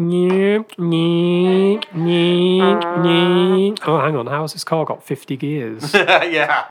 Oh, hang on. How has this car got 50 gears? Yeah.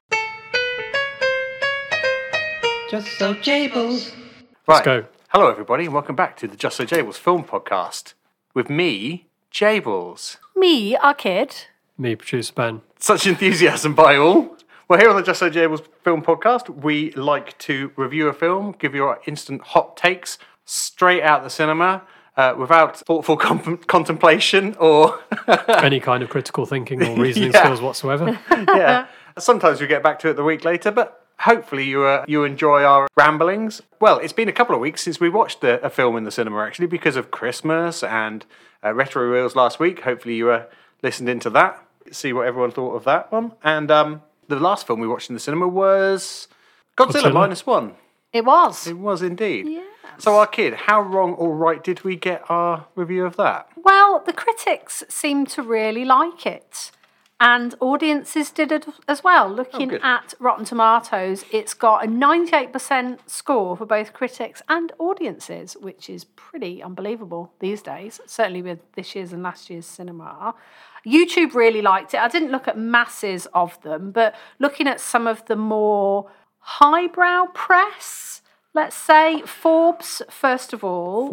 Just So Jables. Let's go. Hello, everybody, and welcome back to the Just So Jables film podcast with me, Jables. Me, our kid. Me, producer Ben. Such enthusiasm by all. Well, here on the Just So Jables film podcast, we like to review a film, give you our instant hot takes straight out the cinema without thoughtful contemplation or Any kind of critical thinking or reasoning skills whatsoever. yeah. Sometimes we get back to it the week later, but hopefully you enjoy our ramblings. Well, it's been a couple of weeks since we watched a film in the cinema, actually, because of Christmas and Retro Reels last week. Hopefully you listened into that, see what everyone thought of that one. And the last film we watched in the cinema was Godzilla Minus One. It was. It was indeed. Yes. So our kid, how wrong or right did we get our review of that? Well, the critics seemed to really like it. And audiences did it as well. Looking at Rotten Tomatoes, it's got a 98% score for both critics and audiences, which is pretty unbelievable these days, certainly with this year's and last year's cinema. YouTube really liked it. I didn't look at masses of them, but looking at some of the more highbrow press, let's say, Forbes, first of all.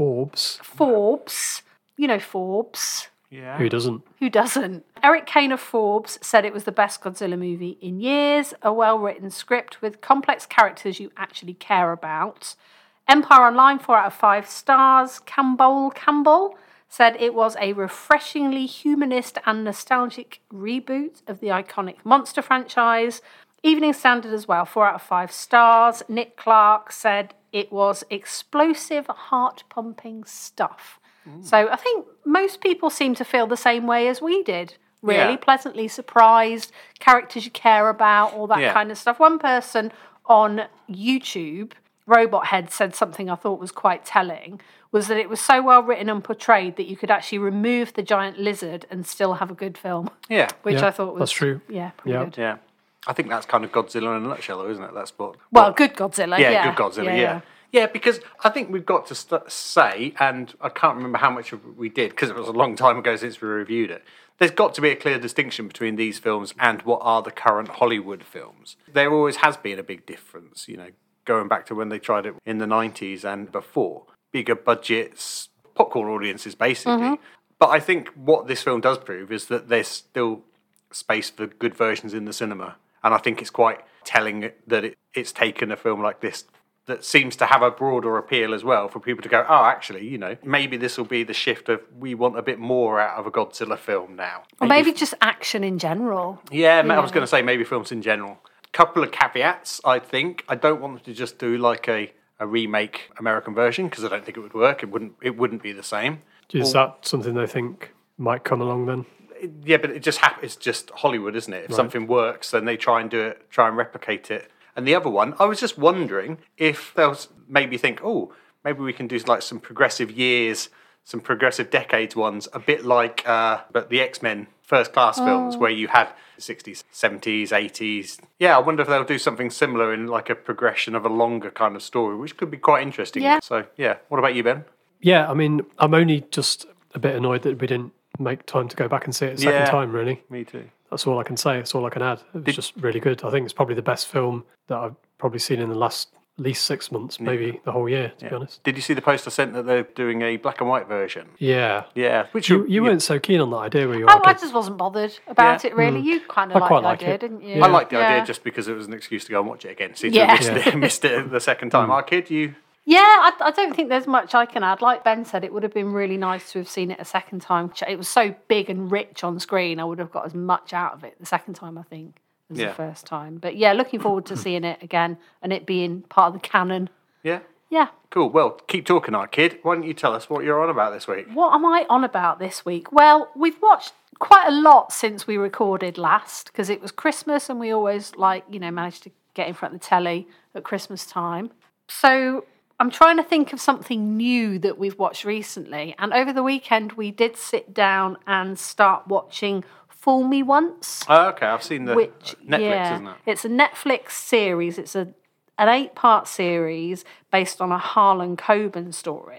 Forbes. You know Forbes. Yeah. Who doesn't? Who doesn't? Eric Kane of Forbes said it was the best Godzilla movie in years, a well-written script with complex characters you actually care about. Empire Online, 4 out of 5 stars. Campbell said it was a refreshingly humanist and nostalgic reboot of the iconic monster franchise. Evening Standard as well, 4 out of 5 stars. Nick Clark said it was explosive, heart-pumping stuff. So I think most people seem to feel the same way as we did, really. Yeah. Pleasantly surprised, characters you care about, all that kind of stuff. One person on YouTube, Robot Head, said something I thought was quite telling, was that it was so well written and portrayed that you could actually remove the giant lizard and still have a good film. Yeah. Which I thought was... That's true. Yeah, pretty good. Yeah. I think that's kind of Godzilla in a nutshell, though, isn't it? That's what... Well, good Godzilla, Yeah, good Godzilla, yeah. Yeah, because I think we've got to say, and I can't remember how much we did, because it was a long time ago since we reviewed it, there's got to be a clear distinction between these films and what are the current Hollywood films. There always has been a big difference, you know, going back to when they tried it in the 90s and before. Bigger budgets, popcorn audiences, basically. Mm-hmm. But I think what this film does prove is that there's still space for good versions in the cinema. And I think it's quite telling that it's taken a film like this that seems to have a broader appeal as well for people to go, oh, actually, you know, maybe this will be the shift of we want a bit more out of a Godzilla film now. Or maybe just action in general. Yeah, I was going to say maybe films in general. Couple of caveats, I think. I don't want them to just do like a remake American version because I don't think it would work. It wouldn't be the same. Is that something they think might come along then? Yeah, but it's just Hollywood, isn't it? If something works, then they try and replicate it. And the other one, I was just wondering if they'll maybe think, oh, maybe we can do like some progressive years, some progressive decades ones, a bit like but the X-Men First Class films where you had 60s, 70s, 80s. Yeah, I wonder if they'll do something similar in like a progression of a longer kind of story, which could be quite interesting. Yeah. So, yeah. What about you, Ben? Yeah, I mean, I'm only just a bit annoyed that we didn't make time to go back and see it a second time, really. Me too. That's all I can say. That's all I can add. It was just really good. I think it's probably the best film that I've probably seen in the last at least 6 months, maybe the whole year, to be honest. Did you see the post I sent that they're doing a black and white version? Yeah. Yeah. Which You weren't so keen on that idea, were you? I just wasn't bothered about it, really. You kind of quite liked the like idea, it. didn't you? Yeah. I liked the idea just because it was an excuse to go and watch it again. Since we missed it the second time. Our kid, you... Yeah, I don't think there's much I can add. Like Ben said, it would have been really nice to have seen it a second time. It was so big and rich on screen, I would have got as much out of it the second time, I think, as the first time. But yeah, looking forward to seeing it again and it being part of the canon. Yeah? Yeah. Cool. Well, keep talking, our kid. Why don't you tell us what you're on about this week? What am I on about this week? Well, we've watched quite a lot since we recorded last because it was Christmas and we always managed to get in front of the telly at Christmas time. So I'm trying to think of something new that we've watched recently. And over the weekend, we did sit down and start watching Fool Me Once. Oh, okay. I've seen the Netflix, isn't it? It's a Netflix series. It's an 8-part series based on a Harlan Coben story.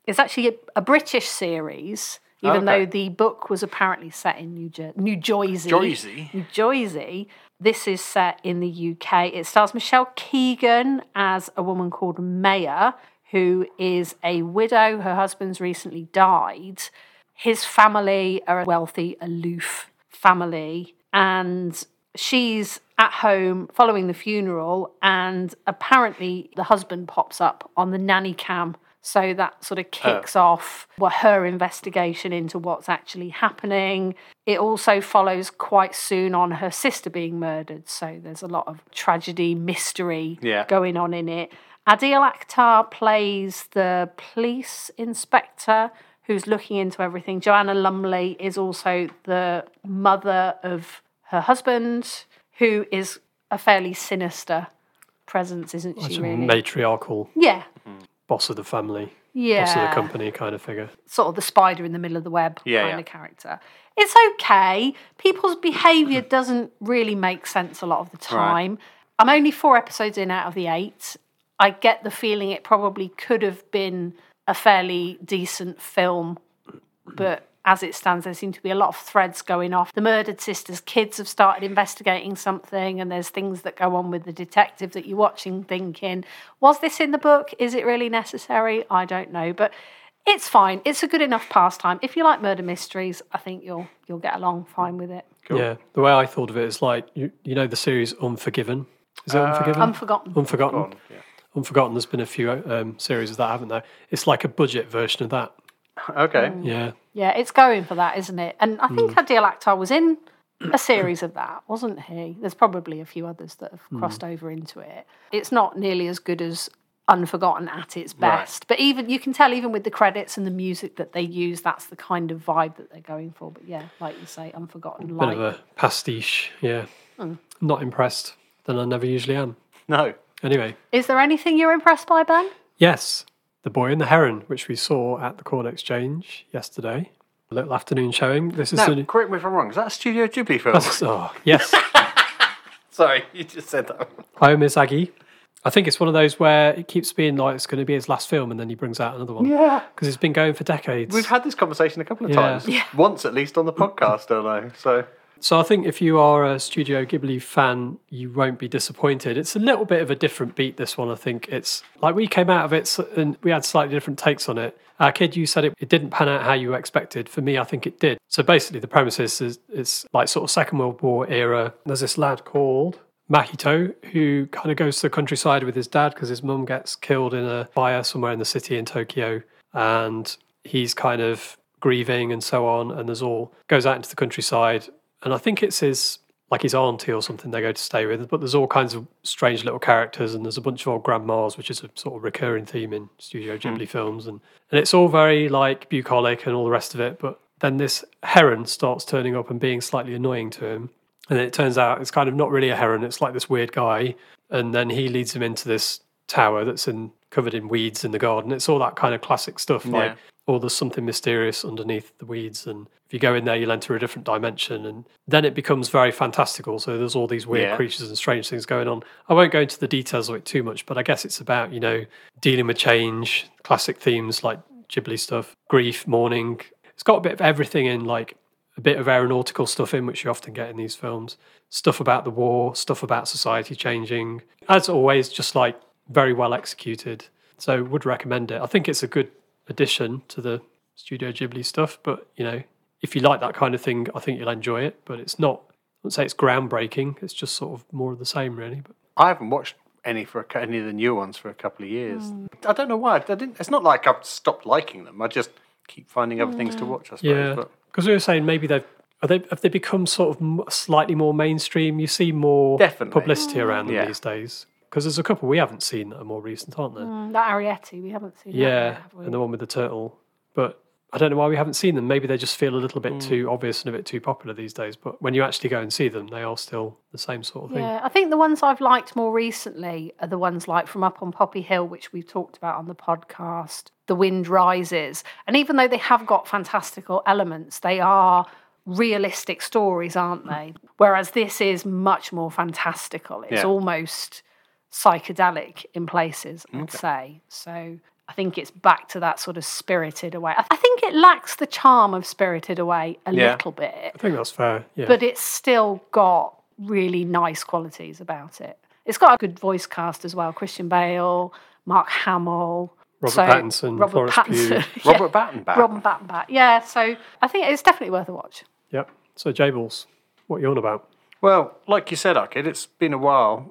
It's actually a British series, even though the book was apparently set in New Jersey. New Jersey. This is set in the UK. It stars Michelle Keegan as a woman called Maya, who is a widow. Her husband's recently died. His family are a wealthy, aloof family, and she's at home following the funeral, and apparently the husband pops up on the nanny cam. So that sort of kicks off her investigation into what's actually happening. It also follows quite soon on her sister being murdered. So there's a lot of tragedy, mystery going on in it. Adil Akhtar plays the police inspector who's looking into everything. Joanna Lumley is also the mother of her husband, who is a fairly sinister presence, isn't she, really? Matriarchal. Yeah. Boss of the family. Yeah. Boss of the company kind of figure. Sort of the spider in the middle of the web kind of character. It's okay. People's behaviour doesn't really make sense a lot of the time. Right. I'm only 4 episodes in out of the 8. I get the feeling it probably could have been a fairly decent film, but as it stands, there seem to be a lot of threads going off. The murdered sister's kids have started investigating something, and there's things that go on with the detective that you're watching thinking, was this in the book? Is it really necessary? I don't know, but it's fine. It's a good enough pastime. If you like murder mysteries, I think you'll get along fine with it. Cool. Yeah, the way I thought of it is like, you know the series Unforgiven? Is it Unforgiven? Unforgotten. Unforgotten. Unforgotten, there's been a few series of that, haven't there? It's like a budget version of that. Okay. Yeah. Yeah, it's going for that, isn't it? And I think Adil Akhtar was in a series of that, wasn't he? There's probably a few others that have crossed over into it. It's not nearly as good as Unforgotten at its best. Right. But even you can tell, even with the credits and the music that they use, that's the kind of vibe that they're going for. But yeah, like you say, Unforgotten. Bit of a pastiche, yeah. Not impressed. Then I never usually am. No. Anyway. Is there anything you're impressed by, Ben? Yes. The Boy and the Heron, which we saw at the Corn Exchange yesterday. A little afternoon showing. This is correct me if I'm wrong. Is that a Studio Ghibli film? Yes. Sorry, you just said that. Hayao Miyazaki. I think it's one of those where it keeps being like it's going to be his last film, and then he brings out another one. Yeah. Because it's been going for decades. We've had this conversation a couple of times. Yeah. Once at least on the podcast, don't know. So I think if you are a Studio Ghibli fan, you won't be disappointed. It's a little bit of a different beat, this one, I think. It's like we came out of it and we had slightly different takes on it. Kid, you said it didn't pan out how you expected. For me, I think it did. So basically the premise is it's like sort of Second World War era. There's this lad called Mahito who kind of goes to the countryside with his dad because his mum gets killed in a fire somewhere in the city in Tokyo. And he's kind of grieving and so on. And goes out into the countryside. And I think it's his auntie or something they go to stay with. But there's all kinds of strange little characters, and there's a bunch of old grandmas, which is a sort of recurring theme in Studio Ghibli films. And it's all very like bucolic and all the rest of it. But then this heron starts turning up and being slightly annoying to him. And then it turns out it's kind of not really a heron. It's like this weird guy. And then he leads him into this tower that's covered in weeds in the garden. It's all that kind of classic stuff. Like, or there's something mysterious underneath the weeds, and if you go in there, you'll enter a different dimension, and then it becomes very fantastical. So there's all these weird creatures and strange things going on. I won't go into the details of it too much, but I guess it's about, dealing with change, classic themes like Ghibli stuff, grief, mourning. It's got a bit of everything in, like a bit of aeronautical stuff in, which you often get in these films. Stuff about the war, stuff about society changing. As always, just like very well executed. So would recommend it. I think it's a good addition to the Studio Ghibli stuff, but if you like that kind of thing, I think you'll enjoy it. But it's not, I wouldn't say it's groundbreaking. It's just sort of more of the same, really. But I haven't watched any of the new ones for a couple of years. I don't know why. It's not like I've stopped liking them. I just keep finding other things to watch, I suppose. Yeah, because we were saying maybe have they become sort of slightly more mainstream? You see more publicity around them these days. Because there's a couple we haven't seen that are more recent, aren't there? That Arrietty, we haven't seen that yet, have we? And the one with the turtle. But I don't know why we haven't seen them. Maybe they just feel a little bit too obvious and a bit too popular these days. But when you actually go and see them, they are still the same sort of thing. Yeah, I think the ones I've liked more recently are the ones like From Up on Poppy Hill, which we've talked about on the podcast, The Wind Rises. And even though they have got fantastical elements, they are realistic stories, aren't they? Whereas this is much more fantastical. It's almost psychedelic in places, I'd say. So I I think it's back to that sort of Spirited Away. I think it lacks the charm of Spirited Away a little bit, I think that's fair. Yeah. but it's still got really nice qualities about it. It's got a good voice cast as well. Christian Bale, Mark Hamill. Robert Pattinson, Florence Pugh. Robert Battenback. Robert Battenback. Yeah, so I think it's definitely worth a watch. Yep. So Jables, what are you on about? Well, like you said, Arcade, it's been a while.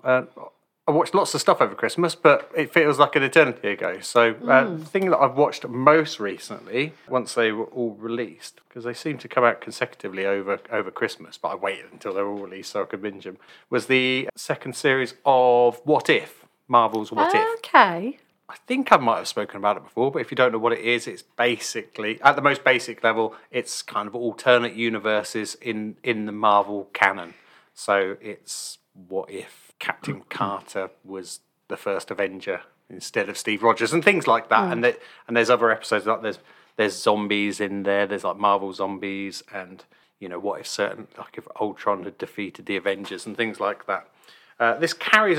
I watched lots of stuff over Christmas, but it feels like an eternity ago. So the thing that I've watched most recently, once they were all released, because they seem to come out consecutively over Christmas, but I waited until they were all released so I could binge them, was the second series of What If, Marvel's What If. Okay. I think I might have spoken about it before, but if you don't know what it is, it's basically, at the most basic level, it's kind of alternate universes in the Marvel canon. So it's what if Captain Carter was the first Avenger instead of Steve Rogers and things like that. And there's other episodes like there's zombies in there. There's like Marvel zombies, and what if if Ultron had defeated the Avengers and things like that. This carries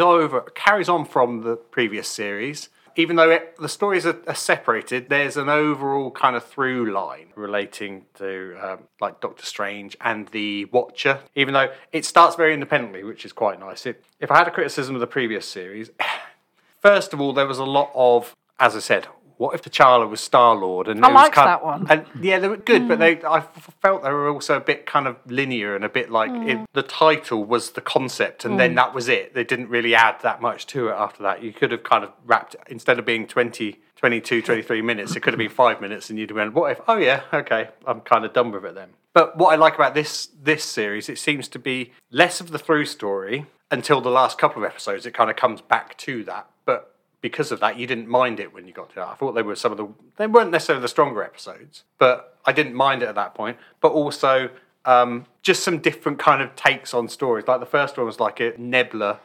on from the previous series. Even though the stories are separated, there's an overall kind of through line relating to like Doctor Strange and the Watcher, even though it starts very independently, which is quite nice. If I had a criticism of the previous series, first of all, there was a lot of, as I said, what if T'Challa was Star-Lord? And I liked that one. And yeah, they were good, but I felt they were also a bit kind of linear and a bit like the title was the concept, and then that was it. They didn't really add that much to it after that. You could have kind of wrapped, instead of being 20, 22, 23 minutes, it could have been 5 minutes, and you'd have went, what if? Oh yeah, okay, I'm kind of done with it then. But what I like about this series, it seems to be less of the through story until the last couple of episodes. It kind of comes back to that, but because of that, you didn't mind it when you got to it. I thought they weren't necessarily the stronger episodes, but I didn't mind it at that point. But also, just some different kind of takes on stories. Like the first one was like a nebula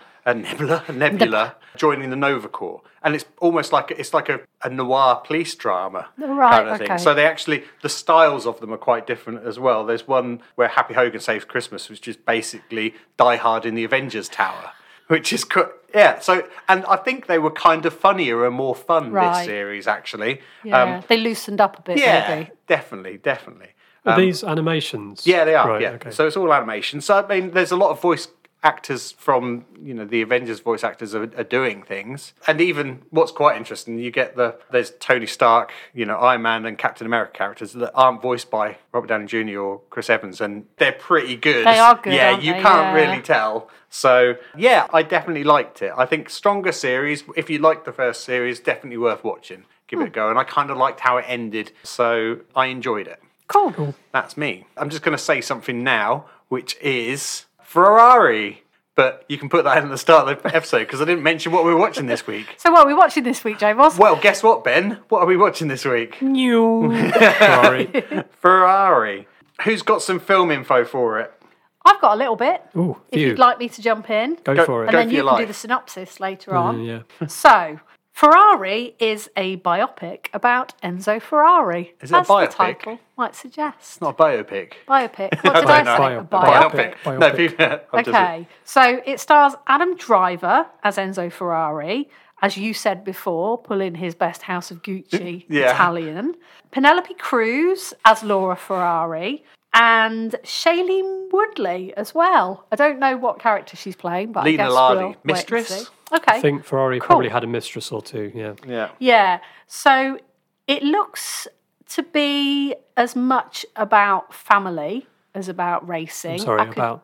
joining the Nova Corps, and it's almost like a noir police drama kind of thing. So the styles of them are quite different as well. There's one where Happy Hogan Saves Christmas, which is basically Die Hard in the Avengers Tower. Which is so, and I think they were kind of funnier and more fun this series actually. Yeah, they loosened up a bit. Yeah, definitely. Are these animations? Yeah, they are. Right, yeah, okay. So it's all animation. So I mean, there's a lot of voice actors from the Avengers voice actors are doing things, and even what's quite interesting, you get there's Tony Stark, Iron Man and Captain America characters that aren't voiced by Robert Downey Jr. or Chris Evans, and they're pretty good. They are good. Yeah, aren't you they? can't really tell. So yeah, I definitely liked it. I think stronger series. If you liked the first series, definitely worth watching. Give it a go, and I kind of liked how it ended, so I enjoyed it. Cool. That's me. I'm just going to say something now, which is Ferrari. But you can put that in the start of the episode because I didn't mention what we were watching this week. So what are we watching this week, James? Well, guess what, Ben? What are we watching this week? New. Sorry. Ferrari. Who's got some film info for it? I've got a little bit. Ooh, if you'd like me to jump in. Go for it. And then for you your can do life. the synopsis later on. Yeah. So, Ferrari is a biopic about Enzo Ferrari. Is it a as the biopic? title might suggest. Not a biopic. Biopic. What did I say? Bio- A biopic. biopic. No, people. Okay. So it stars Adam Driver as Enzo Ferrari, as you said before, pulling his best House of Gucci Yeah. Italian. Penelope Cruz as Laura Ferrari. And Shailene Woodley as well. I don't know what character she's playing, but Lena I guess Lardi. we'll wait and Mistress? see. Okay. I think Ferrari Cool. probably had a mistress or two. Yeah. Yeah. Yeah. So it looks to be as much about family as about racing. Sorry, I could- about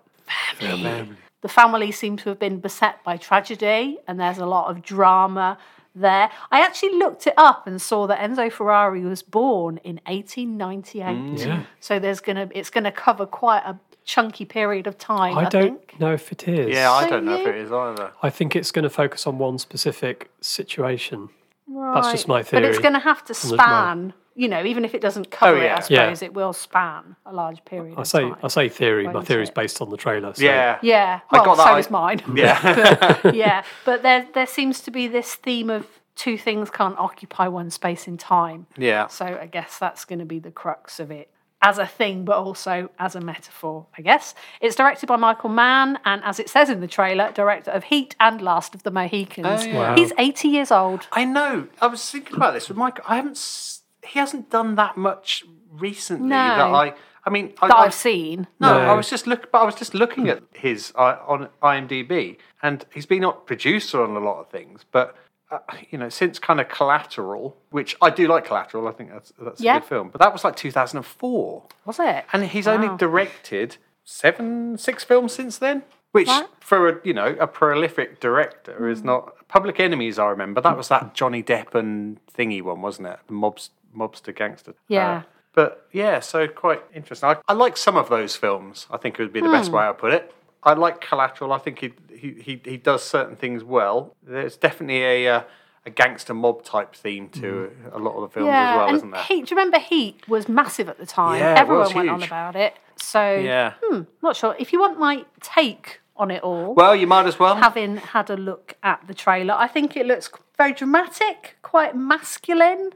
The family seem to have been beset by tragedy, and there's a lot of drama there. I actually looked it up and saw that Enzo Ferrari was born in 1898. Yeah. So it's gonna cover quite a chunky period of time. I I don't think. know if it is. Yeah, I So don't know if you- it is either. I think it's going to focus on one specific situation. Right. That's just my But it's theory. going to have to the- my- span. Even if it doesn't cover yeah. it, I suppose it will span a large period. I of say time. I say theory. My Won't theory is it? based on the trailer. So. Yeah. Yeah, I well, got that so I- is mine. Yeah. Yeah, but there seems to be this theme of two things can't occupy one space in time. Yeah. So I guess that's going to be the crux of it. as a thing, but also as a metaphor, I guess. It's directed by Michael Mann, and as it says in the trailer, director of Heat and Last of the Mohicans. Oh, yeah. Wow. He's 80 years old. I know. I was thinking about this with Mike. He hasn't done that much recently. No. That I've seen. No, No. I was just looking at his on IMDb, and he's been a producer on a lot of things. But since kind of Collateral, which I do like Collateral, I think that's a good film. But that was like 2004, Was it? and he's only directed 6 films since then. Which, Right. for a prolific director, is not. Public Enemies, I remember. That was that Johnny Depp and thingy one, wasn't it? The mobster gangster. Yeah. But yeah, so quite interesting. I like some of those films. I think it would be the best way I put it. I like Collateral. I think he does certain things well. There's definitely a gangster mob type theme to a lot of the films as well, and isn't there? Heat, do you remember Heat was massive at the time? Yeah, it Everyone was went on huge. about it. So, Yeah. not sure. If you want my take on it all, Well, you might as well. having had a look at the trailer, I think it looks very dramatic, quite masculine,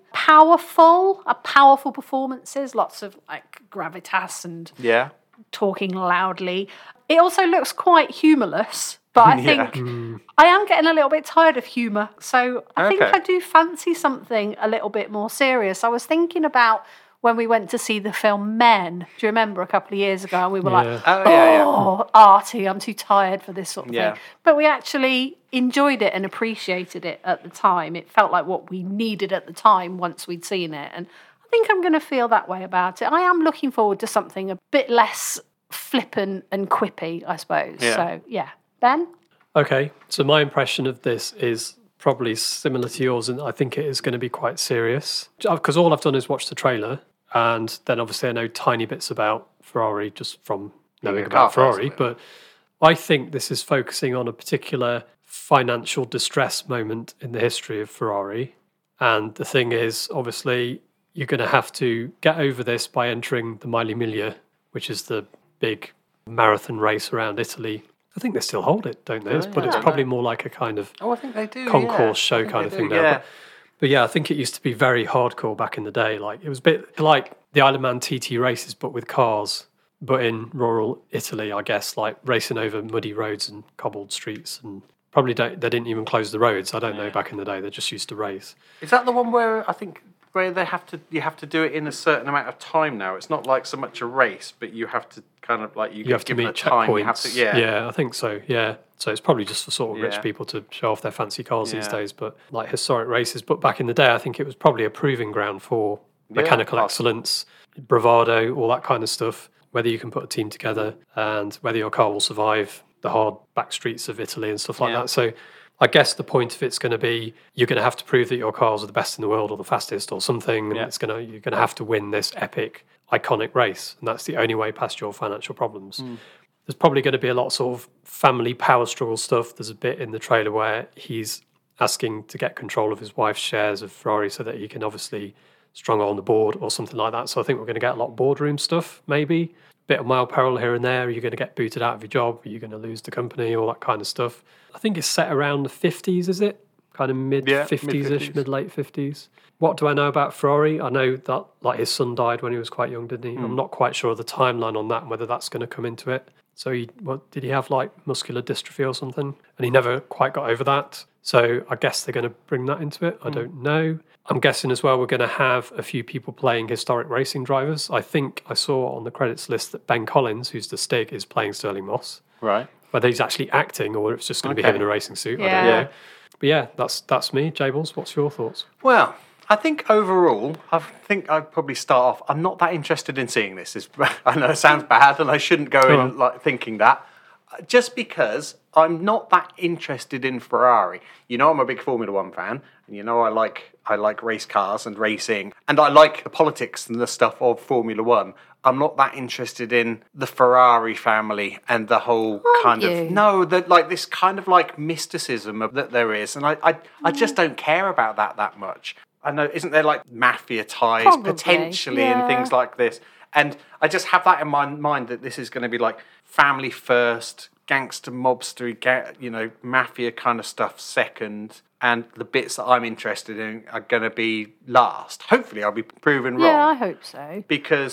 powerful performances, lots of like gravitas and Yeah. talking loudly. It also looks quite humourless, but I Yeah. think I am getting a little bit tired of humour. So I think Okay. I do fancy something a little bit more serious. I was thinking about when we went to see the film Men. Do you remember a couple of years ago? And we were like, Yeah. Oh, yeah. oh, arty, I'm too tired for this sort of Yeah. thing. But we actually enjoyed it and appreciated it at the time. It felt like what we needed at the time once we'd seen it. And I think I'm going to feel that way about it. I am looking forward to something a bit less flippant and quippy, I suppose. Yeah. So, yeah. Ben? Okay, so my impression of this is probably similar to yours, and I think it is going to be quite serious. Because all I've done is watch the trailer, and then obviously I know tiny bits about Ferrari just from knowing a about car Ferrari. person. But I think this is focusing on a particular financial distress moment in the history of Ferrari. And the thing is, obviously, you're going to have to get over this by entering the Mille Miglia, which is the big marathon race around Italy. I think they still hold it, don't they? But it's probably more like a kind of Oh, I think they do. concourse yeah. show I think kind of they thing do, now. Yeah. But yeah, I think it used to be very hardcore back in the day. Like it was a bit like the Isle of Man TT races, but with cars, but in rural Italy, I guess, like racing over muddy roads and cobbled streets. And probably they didn't even close the roads. I don't know. Back in the day, they just used to race. Is that the one where I think where you have to do it in a certain amount of time now? It's not like so much a race, but you have to kind of like You have to given meet a time. checkpoints. You have to, yeah. I think so. Yeah. So it's probably just for sort of rich Yeah. people to show off their fancy cars these Yeah. days, but like historic races. But back in the day, I think it was probably a proving ground for mechanical excellence, bravado, all that kind of stuff. Whether you can put a team together and whether your car will survive the hard back streets of Italy and stuff like Yeah. that. So I guess the point of it's going to be you're going to have to prove that your cars are the best in the world or the fastest or something. And Yeah. you're going to have to win this epic, iconic race. And that's the only way past your financial problems. There's probably going to be a lot of sort of family power struggle stuff. There's a bit in the trailer where he's asking to get control of his wife's shares of Ferrari so that he can obviously strong on the board or something like that. So I think we're going to get a lot of boardroom stuff, maybe. Bit of mild peril here and there. Are you going to get booted out of your job? Are you going to lose the company? All that kind of stuff. I think it's set around the 50s, is it? Kind of mid-50s-ish, mid-50s. mid-late 50s. What do I know about Ferrari? I know that like his son died when he was quite young, didn't he? I'm not quite sure of the timeline on that and whether that's going to come into it. So did he have like muscular dystrophy or something? And he never quite got over that. So I guess they're going to bring that into it. I don't know. I'm guessing as well we're going to have a few people playing historic racing drivers. I think I saw on the credits list that Ben Collins, who's the Stig, is playing Sterling Moss. Right. Whether he's actually acting or it's just going to be Okay. him in a racing suit, I Yeah. don't know. But yeah, that's me. Jables, what's your thoughts? Well, I think overall, I'd probably start off. I'm not that interested in seeing this. I know it sounds bad, and I shouldn't go in like thinking that. Just because I'm not that interested in Ferrari. You know, I'm a big Formula One fan, and you know I like race cars and racing, and I like the politics and the stuff of Formula One. I'm not that interested in the Ferrari family and the whole kind you? of this kind of like mysticism that there is, and I just don't care about that much. I know, isn't there like mafia ties Probably, potentially yeah. and things like this? And I just have that in my mind that this is going to be like family first, gangster, mobster, mafia kind of stuff second, and the bits that I'm interested in are going to be last. Hopefully, I'll be proven Yeah, I wrong hope so. because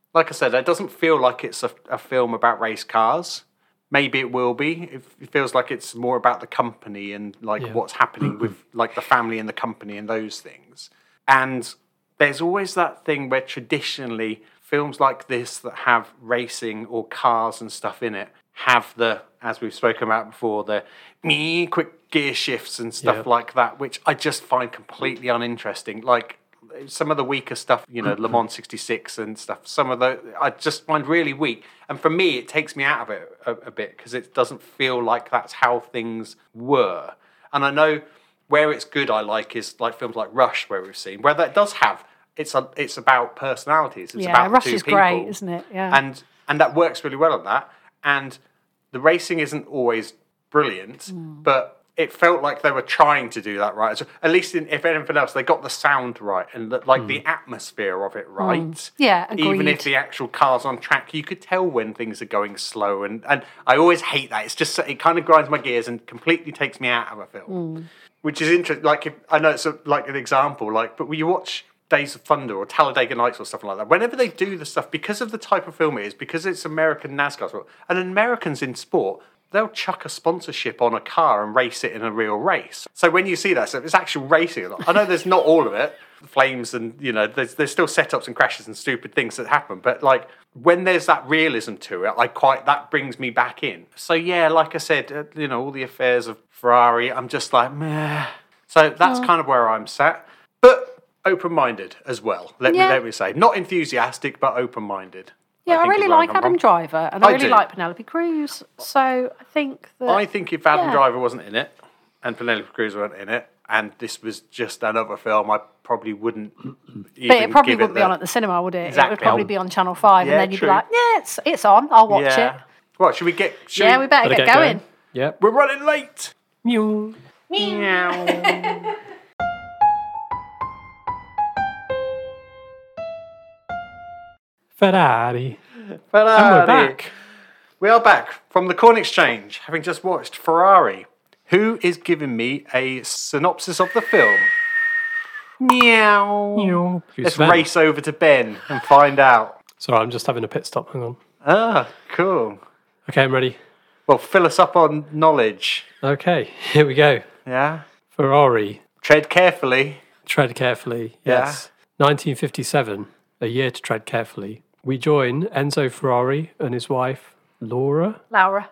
like I said, it doesn't feel like it's a film about race cars. Maybe it will be. It feels like it's more about the company and like what's happening with like the family and the company and those things. And there's always that thing where traditionally films like this that have racing or cars and stuff in it have the, as we've spoken about before, the quick gear shifts and stuff like that, which I just find completely uninteresting. Like some of the weaker stuff, you know, Le Mans 66 and stuff, some of the I just find really weak. And for me, it takes me out of it a bit because it doesn't feel like that's how things were. And I know where it's good I like is like films like Rush, where we've seen, where that does have, it's about personalities. It's about Rush two is people. great, isn't it? Yeah. And that works really well on that. And the racing isn't always brilliant, but it felt like they were trying to do that right. So at least if anything else, they got the sound right and the atmosphere of it right. Yeah, agreed. Even if the actual car's on track, you could tell when things are going slow. And I always hate that. It's just, it kind of grinds my gears and completely takes me out of a film. Which is interesting. Like, I know it's like an example, but when you watch Days of Thunder or Talladega Nights or stuff like that, whenever they do the stuff, because of the type of film it is, because it's American NASCAR sport, and Americans in sport, they'll chuck a sponsorship on a car and race it in a real race. So when you see that stuff, it's actual racing. I know there's not all of it, flames and, you know, there's still setups and crashes and stupid things that happen, but like when there's that realism to it, that brings me back in. So yeah, like I said, you know, all the affairs of Ferrari, I'm just like, meh. So that's kind of where I'm sat. But open-minded as well, let me say. Not enthusiastic, but open-minded. Yeah, I really like Adam Driver, and I really do. like Penelope Cruz. So I think that... I think if Adam Driver wasn't in it, and Penelope Cruz weren't in it, and this was just another film, I probably wouldn't even But it probably give wouldn't be on at the cinema, would it? Exactly. It would probably be on Channel 5, Yeah, and then you'd true. be like, yeah, it's on, I'll watch it. What, should we get... We better get going. Yeah. We're running late! Meow. Meow. Ferrari. Ferrari. And we're back. We are back from the Corn Exchange, having just watched Ferrari. Who is giving me a synopsis of the film? Meow. Meow. Let's Sven. race over to Ben and find out. Sorry, I'm just having a pit stop. Hang on. Ah, cool. Okay, I'm ready. Well, fill us up on knowledge. Okay, here we go. Yeah? Ferrari. Tread carefully. Tread carefully. Yes. 1957, a year to tread carefully. We join Enzo Ferrari and his wife, Laura,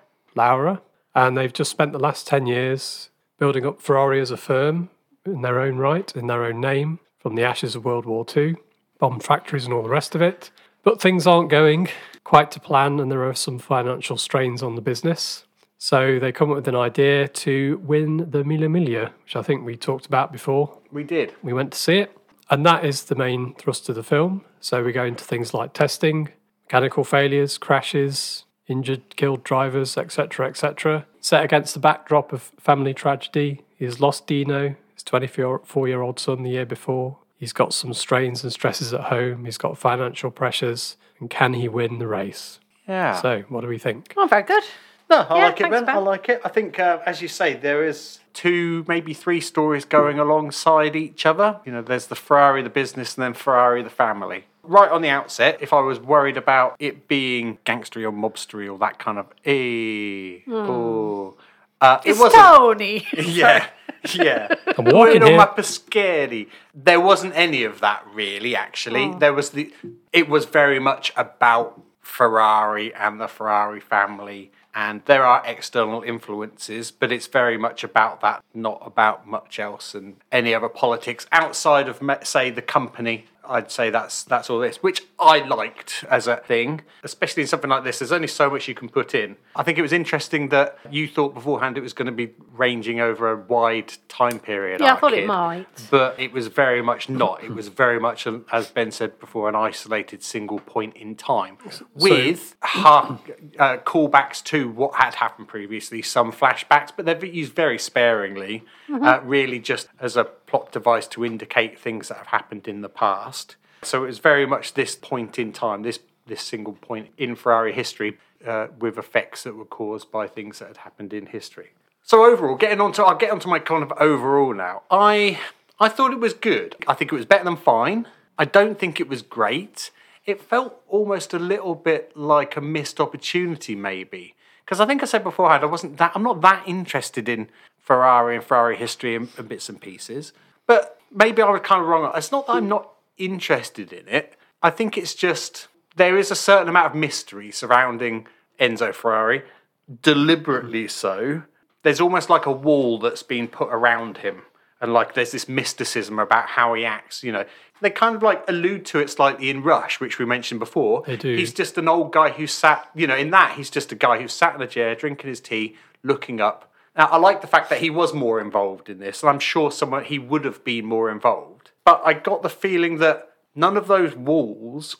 and they've just spent the last 10 years building up Ferrari as a firm in their own right, in their own name, from the ashes of World War II, bomb factories and all the rest of it. But things aren't going quite to plan, and there are some financial strains on the business. So they come up with an idea to win the Mille Miglia, which I think we talked about before. We did. We went to see it. And that is the main thrust of the film. So we go into things like testing, mechanical failures, crashes, injured, killed drivers, etc., etc. Set against the backdrop of family tragedy. He's lost Dino, his 24-year-old son, the year before. He's got some strains and stresses at home. He's got financial pressures. And can he win the race? Yeah. So what do we think? Oh, very good. No, I Yeah, like it, thanks, Ben. Ben. I like it. I think, as you say, there is 2, maybe 3 stories going alongside each other. You know, there's the Ferrari, the business, and then Ferrari, the family. Right on the outset, if I was worried about it being gangstery or mobstery or that kind of, it It's wasn't. Tony. Yeah. I'm walking Bueno, here. ma Peschieri. There wasn't any of that really, actually. It was very much about Ferrari and the Ferrari family, and there are external influences, but it's very much about that, not about much else and any other politics outside of, say, the company. I'd say that's all this, which I liked as a thing, especially in something like this. There's only so much you can put in. I think it was interesting that you thought beforehand it was going to be ranging over a wide time period. Yeah, I thought it might. But it was very much not. It was very much, as Ben said before, an isolated single point in time with callbacks to what had happened previously, some flashbacks, but they're used very sparingly, really just as a plot device to indicate things that have happened in the past. So it was very much this point in time, this single point in Ferrari history with effects that were caused by things that had happened in history. So overall, I'll get onto my kind of overall now. I thought it was good. I think it was better than fine. I don't think it was great. it felt almost a little bit like a missed opportunity, maybe. Because I think I said beforehand, I'm not that interested in Ferrari and Ferrari history and bits and pieces. But maybe I was kind of wrong. It's not that I'm not interested in it. I think it's just there is a certain amount of mystery surrounding Enzo Ferrari, deliberately so. There's almost like a wall that's been put around him. And like there's this mysticism about how he acts, you know. They kind of like allude to it slightly in Rush, which we mentioned before. They do. He's just an old guy who sat, you know, in that he's just a guy who sat in a chair, drinking his tea, looking up. Now, I like the fact that he was more involved in this, and I'm sure he would have been more involved. But I got the feeling that none of those walls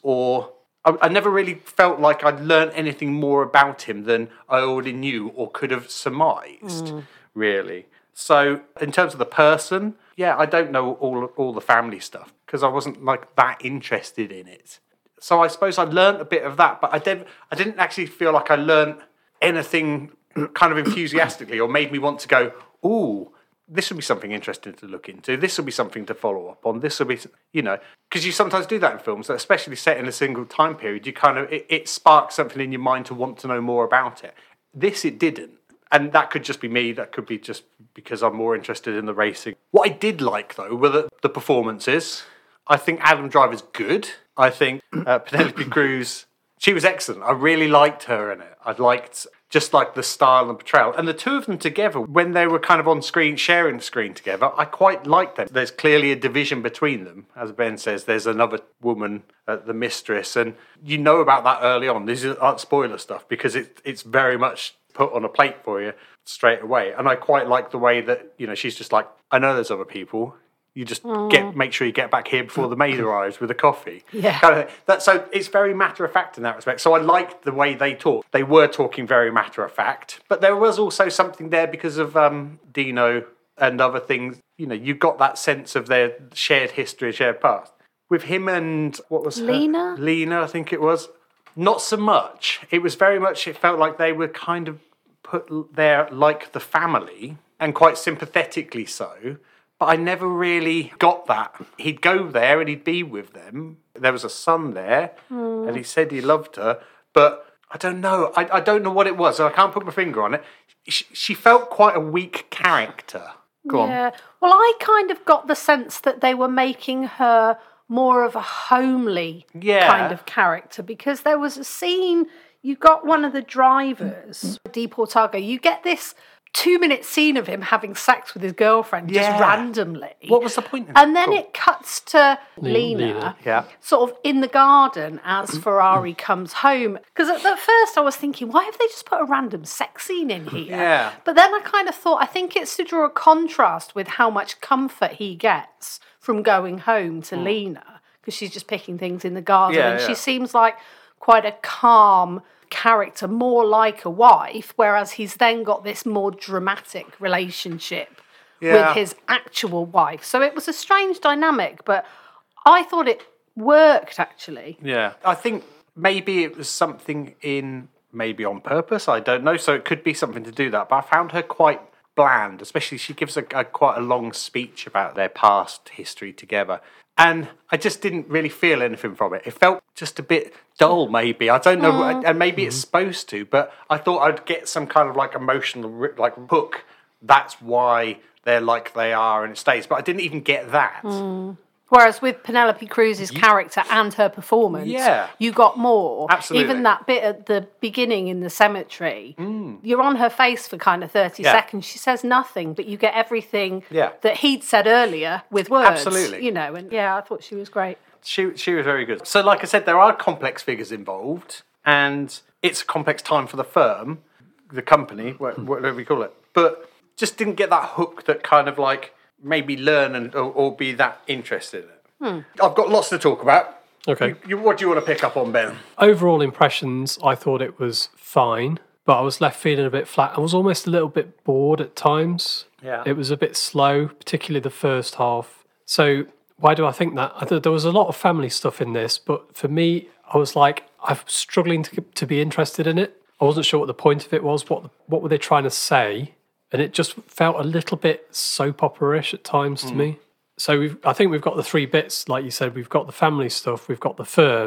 I never really felt like I'd learned anything more about him than I already knew or could have surmised, really. So in terms of the person, yeah, I don't know all the family stuff because I wasn't like that interested in it. So I suppose I learned a bit of that, but I didn't actually feel like I learned anything kind of enthusiastically or made me want to go, ooh, this would be something interesting to look into. This will be something to follow up on. This will be, you know, because you sometimes do that in films, especially set in a single time period. You kind of, it sparks something in your mind to want to know more about it. This, it didn't. And that could just be me. That could be just because I'm more interested in the racing. What I did like, though, were the performances. I think Adam Driver's good. I think Penelope Cruz, she was excellent. I really liked her in it. I liked just like the style and portrayal. And the two of them together, when they were kind of on screen, sharing screen together, I quite liked them. There's clearly a division between them. As Ben says, there's another woman, the mistress. And you know about that early on. These aren't spoiler stuff because it's very much put on a plate for you straight away. And I quite like the way that, you know, she's just like, I know there's other people. You just make sure you get back here before the maid arrives with a coffee. Yeah. Kind of thing. So it's very matter of fact in that respect. So I liked the way they talked. They were talking very matter of fact, but there was also something there because of Dino and other things. You know, you got that sense of their shared history, shared past. With him and what was Lena? Lena, I think it was. Not so much. It was very much. It felt like they were kind of put there like the family, and quite sympathetically so. But I never really got that. He'd go there and he'd be with them. There was a son there, and he said he loved her. But I don't know. I don't know what it was. I can't put my finger on it. She felt quite a weak character. Go on. Yeah. Well, I kind of got the sense that they were making her more of a homely kind of character because there was a scene, you got one of the drivers, Deportago, you get this 2-minute scene of him having sex with his girlfriend just randomly. What was the point? And then it cuts to Lena sort of in the garden as Ferrari comes home. Because at first I was thinking, why have they just put a random sex scene in here? Yeah. But then I kind of thought, I think it's to draw a contrast with how much comfort he gets from going home to Lena. Because she's just picking things in the garden. And she seems like quite a calm character, more like a wife, whereas he's then got this more dramatic relationship with his actual wife. So it was a strange dynamic, but I thought it worked actually. Yeah. I think maybe it was something maybe on purpose, I don't know. So it could be something to do that. But I found her quite bland, especially she gives quite a long speech about their past history together. And I just didn't really feel anything from it. It felt just a bit dull, maybe. I don't know, and maybe it's supposed to, but I thought I'd get some kind of like emotional like hook. That's why they're like they are, and it stays. But I didn't even get that. Whereas with Penelope Cruz's character and her performance, you got more. Absolutely. Even that bit at the beginning in the cemetery, you're on her face for kind of 30 seconds. She says nothing, but you get everything that he'd said earlier with words. Absolutely. You know, and I thought she was great. She was very good. So like I said, there are complex figures involved, and it's a complex time for the firm, the company, whatever we call it. But just didn't get that hook that kind of like maybe learn or be that interested in it. I've got lots to talk about. Okay. What do you want to pick up on, Ben? Overall impressions, I thought it was fine, but I was left feeling a bit flat. I was almost a little bit bored at times. Yeah. It was a bit slow, particularly the first half. So why do I think that? I thought there was a lot of family stuff in this, but for me, I was like, I'm struggling to be interested in it. I wasn't sure what the point of it was. What were they trying to say? And it just felt a little bit soap opera-ish at times to me. So I think we've got the three bits, like you said. We've got the family stuff, we've got the firm,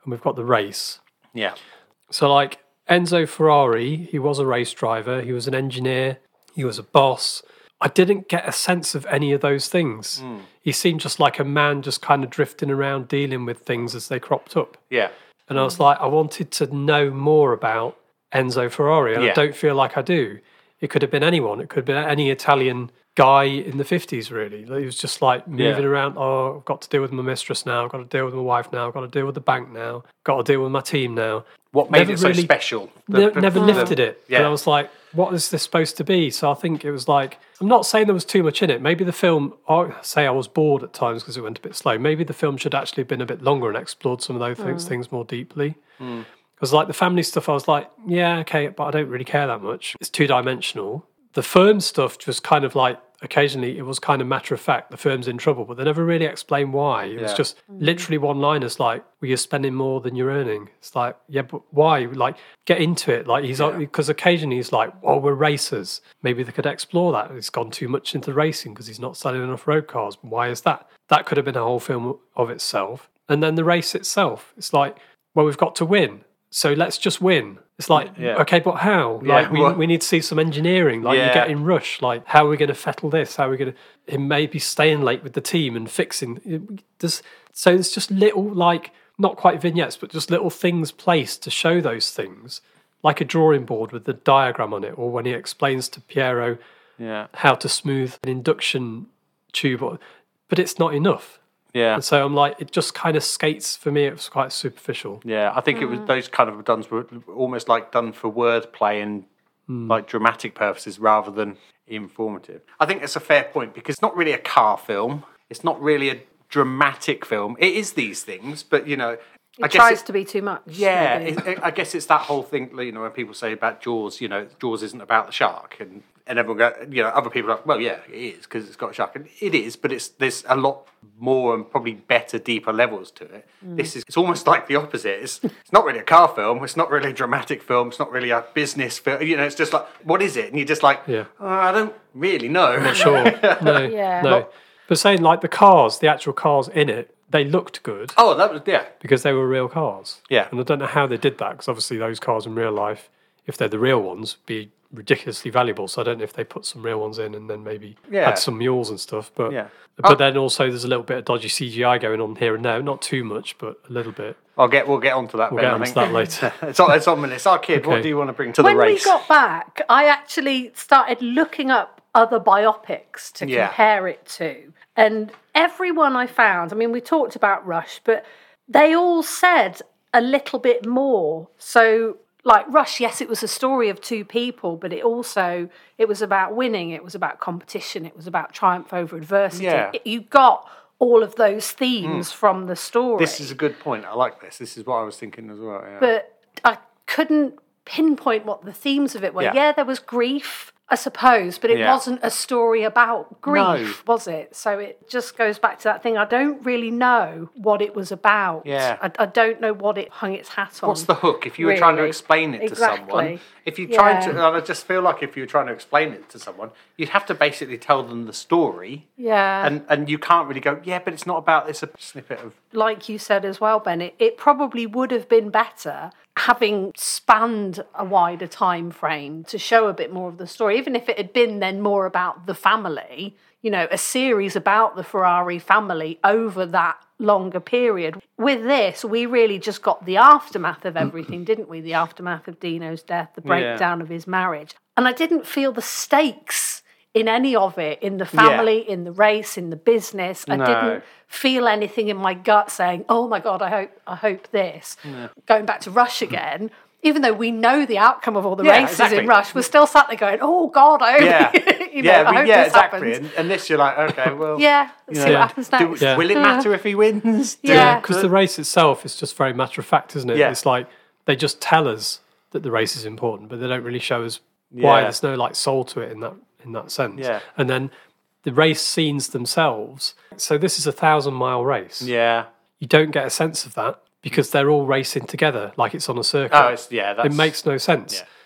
and we've got the race. Yeah. So like Enzo Ferrari, he was a race driver, he was an engineer, he was a boss. I didn't get a sense of any of those things. He seemed just like a man just kind of drifting around dealing with things as they cropped up. Yeah. And I was like, I wanted to know more about Enzo Ferrari, and I don't feel like I do. It could have been anyone. It could have been any Italian guy in the 50s, really. He was just like moving around. Oh, I've got to deal with my mistress now. I've got to deal with my wife now. I've got to deal with the bank now. Got to deal with my team now. What made it so special? Never lifted it. Yeah. But I was like, what is this supposed to be? So I think it was like, I'm not saying there was too much in it. Maybe the film, I say I was bored at times because it went a bit slow. Maybe the film should actually have been a bit longer and explored some of those things more deeply. Because like the family stuff, I was like, yeah, okay, but I don't really care that much. It's two-dimensional. The firm stuff just kind of like, occasionally it was kind of matter of fact, the firm's in trouble, but they never really explained why. It was just literally one-liners like, well, you're spending more than you're earning. It's like, yeah, but why? Like, get into it. Like, because occasionally he's like, oh, we're racers. Maybe they could explore that. He's gone too much into racing because he's not selling enough road cars. Why is that? That could have been a whole film of itself. And then the race itself, it's like, well, we've got to win. So let's just win. It's like, okay, but how? Like, we need to see some engineering. Like, you're getting rushed. Like, how are we going to fettle this? How are we going to... Him maybe staying late with the team and fixing... So it's just little, like, not quite vignettes, but just little things placed to show those things. Like a drawing board with the diagram on it, or when he explains to Piero how to smooth an induction tube. But it's not enough. Yeah. And so I'm like, it just kind of skates for me. It was quite superficial. Yeah, I think it was those kind of done were almost like done for wordplay and like dramatic purposes rather than informative. I think it's a fair point because it's not really a car film. It's not really a dramatic film. It is these things, but you know, It tries to be too much. Yeah, I guess it's that whole thing. You know, when people say about Jaws, you know, Jaws isn't about the shark, and everyone go, you know, other people are like, well, yeah, it is because it's got a shark, and it is, but there's a lot more and probably better, deeper levels to it. It's almost like the opposite. It's not really a car film. It's not really a dramatic film. It's not really a business film. You know, it's just like, what is it? And you're just like, I don't really know. I'm not sure. No. But saying like the actual cars in it, they looked good. Oh, that was, because they were real cars. Yeah. And I don't know how they did that, because obviously those cars in real life, if they're the real ones, be ridiculously valuable. So I don't know if they put some real ones in and then maybe had some mules and stuff. But then also there's a little bit of dodgy CGI going on here and there. Not too much, but a little bit. We'll get onto that. We'll get onto that later. It's on minutes. Our kid, what do you want to bring to the race? When we got back, I actually started looking up other biopics to compare it to. And everyone I found, I mean, we talked about Rush, but they all said a little bit more. So, like Rush, yes, it was a story of two people, but it was about winning. It was about competition. It was about triumph over adversity. Yeah. You got all of those themes from the story. This is a good point. I like this. This is what I was thinking as well. Yeah. But I couldn't pinpoint what the themes of it were. Yeah, there was grief, I suppose, but it wasn't a story about grief, was it? So it just goes back to that thing. I don't really know what it was about. Yeah. I don't know what it hung its hat on. What's the hook? If you were trying to explain it to someone, if you're trying to, and I just feel like if you were trying to explain it to someone, you'd have to basically tell them the story. Yeah. And you can't really go, but it's not about this, a snippet of... Like you said as well, Ben, it probably would have been better having spanned a wider time frame to show a bit more of the story, even if it had been then more about the family, you know, a series about the Ferrari family over that longer period. With this, we really just got the aftermath of everything, didn't we? The aftermath of Dino's death, the breakdown of his marriage. And I didn't feel the stakes in any of it, in the family, in the race, in the business. I didn't feel anything in my gut saying, oh my God, I hope this. Going back to Rush again, even though we know the outcome of all the races in Rush, we're still sat there going, oh God, I hope, I hope this happens. And this you're like, okay, well... see what happens next. Will it matter if he wins? Because the race itself is just very matter of fact, isn't it? Yeah. It's like they just tell us that the race is important, but they don't really show us why. There's no like soul to it in that sense. Yeah. And then the race scenes themselves. So this is a 1,000-mile race. Yeah. You don't get a sense of that because they're all racing together like it's on a circuit. Oh, it makes no sense. Yeah.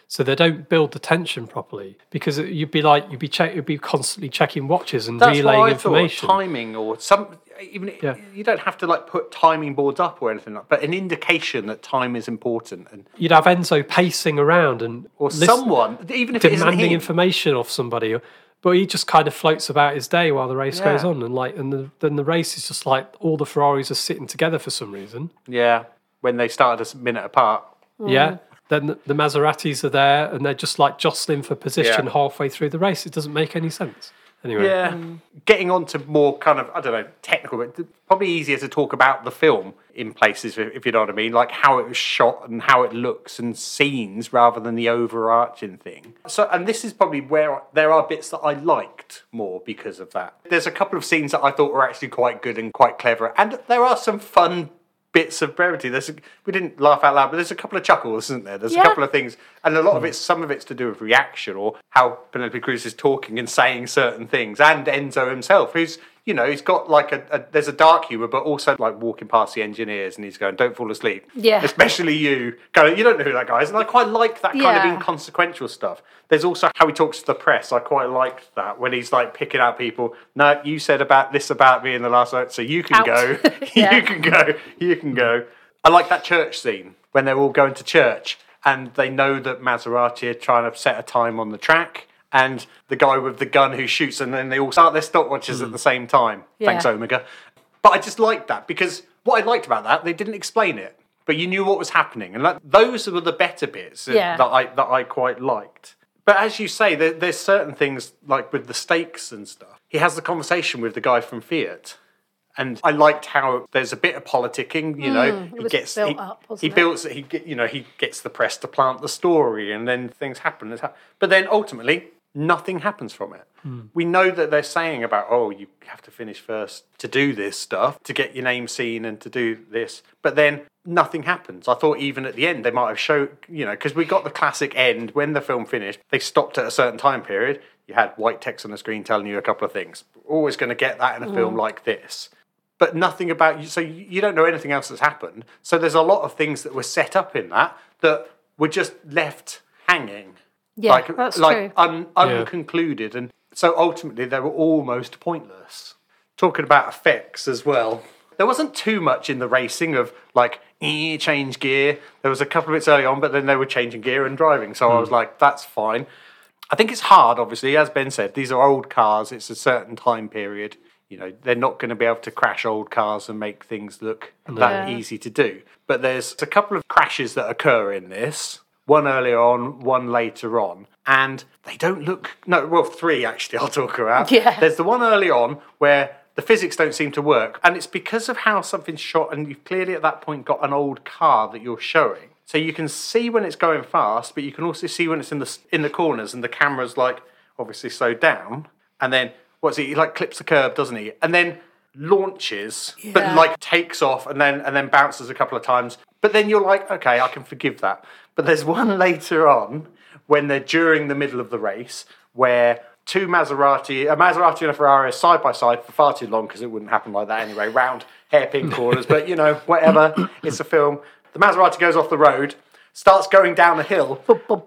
So they don't build the tension properly because you'd be constantly checking watches and That's relaying what I information. thought, timing or some. Even you don't have to like put timing boards up or anything like, but an indication that time is important, and You'd have Enzo pacing around and someone, even if it isn't demanding him. information off somebody, but he just kind of floats about his day while the race goes on, and then the race is just like all the Ferraris are sitting together for some reason. Yeah, when they started a minute apart. Yeah. Then the Maseratis are there and they're just like jostling for position Yeah. halfway through the race. It doesn't make any sense. Anyway. Yeah, getting on to more kind of, I don't know, technical, but probably easier to talk about the film in places, if you know what I mean, like how it was shot and how it looks and scenes rather than the overarching thing. So, and this is probably where there are bits that I liked more because of that. There's a couple of scenes that I thought were actually quite good and quite clever, and there are some fun bits of brevity. We didn't laugh out loud, but there's a couple of chuckles, isn't there? There's a couple of things, and a lot of some of it's to do with reaction or how Penelope Cruz is talking and saying certain things, and Enzo himself, who's, you know, he's got like there's a dark humour, but also like walking past the engineers and he's going, "Don't fall asleep." Yeah. Especially you. Going, you don't know who that guy is, and I quite like that kind of inconsequential stuff. There's also how he talks to the press. I quite liked that when he's like picking out people. No, you said about this about me in the last night, so you can Out. go. Yeah. You can go. You can go. I like that church scene when they're all going to church and they know that Maserati are trying to set a time on the track. And the guy with the gun who shoots, and then they all start their stopwatches at the same time. Yeah. Thanks, Omega. But I just liked that because what I liked about that, they didn't explain it, but you knew what was happening, and those were the better bits that I quite liked. But as you say, there's certain things like with the stakes and stuff. He has the conversation with the guy from Fiat. And I liked how there's a bit of politicking, you know. It was built up, wasn't it? He gets the press to plant the story, and then things happen. But then ultimately, nothing happens from it. We know that they're saying about, oh, you have to finish first to do this stuff, to get your name seen and to do this. But then nothing happens. I thought even at the end they might have showed, you know, because we got the classic end when the film finished. They stopped at a certain time period. You had white text on the screen telling you a couple of things. Always going to get that in a film like this. But nothing about you, so you don't know anything else that's happened. So there's a lot of things that were set up in that were just left hanging. Yeah, that's true. Unconcluded. And so ultimately they were almost pointless. Talking about effects as well. There wasn't too much in the racing of like, change gear. There was a couple of bits early on, but then they were changing gear and driving. So I was like, that's fine. I think it's hard, obviously, as Ben said, these are old cars. It's a certain time period. You know, they're not going to be able to crash old cars and make things look that easy to do. But there's a couple of crashes that occur in this. One earlier on, one later on. And they don't look... No, well, three, actually, I'll talk about. Yeah. There's the one early on where the physics don't seem to work. And it's because of how something's shot, and you've clearly at that point got an old car that you're showing. So you can see when it's going fast, but you can also see when it's in the corners, and the camera's, like, obviously slowed down. And then... he like clips the curb, doesn't he? And then launches, but like takes off and then bounces a couple of times. But then you're like, okay, I can forgive that. But there's one later on when they're during the middle of the race where a Maserati and a Ferrari are side by side for far too long because it wouldn't happen like that anyway, round hairpin corners. But you know, whatever, it's a film. The Maserati goes off the road, starts going down a hill,